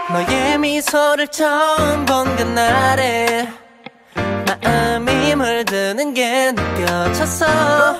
너의 미소를 처음 본 그날에 마음이 물드는 게 느껴졌어.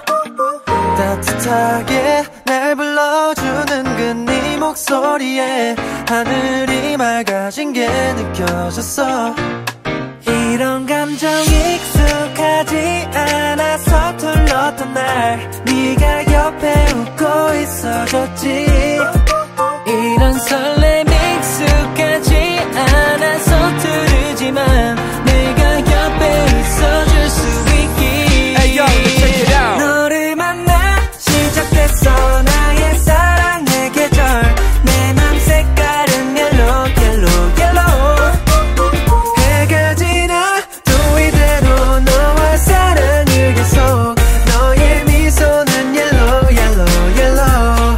따뜻하게 날 불러주는 그 네 목소리에 하늘이 맑아진 게 느껴졌어. 이런 감정 익숙하지 않아 서툴렀던 날 네가 옆에 웃고 있어줬지. 이런 설렘 익숙하지 않아 서투르지만 내가 옆에 있어줄 수 있기. Hey yo, check it out. 너를 만나 시작됐어 나의 사랑의 계절. 내 맘 색깔은 yellow yellow yellow. 해가 지나도 이대로 너와 사랑을 계속. 너의 미소는 yellow yellow yellow.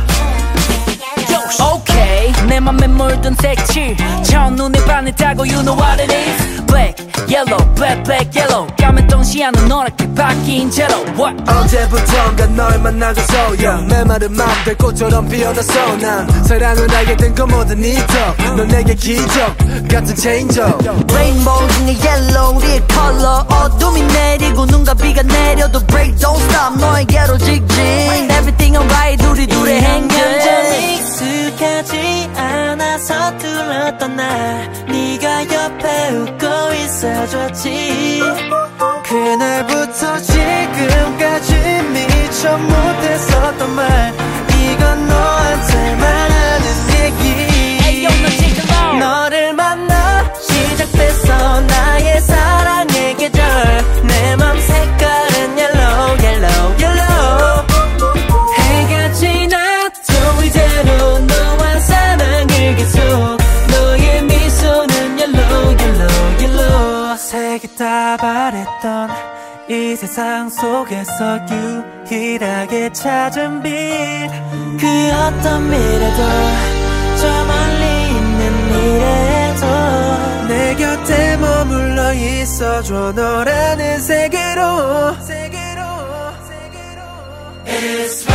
Okay, 내 맘에 물든 색칠 첫눈에 반했다고 you know what it is. Black, yellow, black, black, yellow. 까만 동시야는 노랗게 바뀐 채로. What? 언제부턴가 널 만나고서 내 말은 맘대 꽃처럼 피어났어. 난 사랑을 알게 된 건 뭐든 잊어. 넌 내게 기적 같은 change-up. Rainbow 중에 yellow 우리의 color. 어둠이 내리고 눈과 비가 내려도 break don't stop 너에게로 직진. Everything alright 우리 둘의 행렬. 감정 익숙하지 않아 서툴렀던 날 네가 옆에 웃고 있어줬지. 그날부터 지금까지 미처 못했었던 말 이건 너한테만 하는 얘기. 너를 만나 시작됐어 나의 사랑의 계절. 내 맘 색깔은 yellow yellow yellow. 해가 지나도 이대로 너와 사랑을 계속. 너의 미소는 yellow yellow yellow. 색이 다 바랬던 이 세상 속에서 유일하게 찾은 빛. 그 어떤 미래도 저 멀리 있는 미래도 내 곁에 머물러 있어줘. 너라는 세계로. It's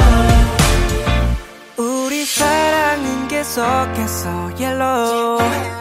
계속해서 yellow.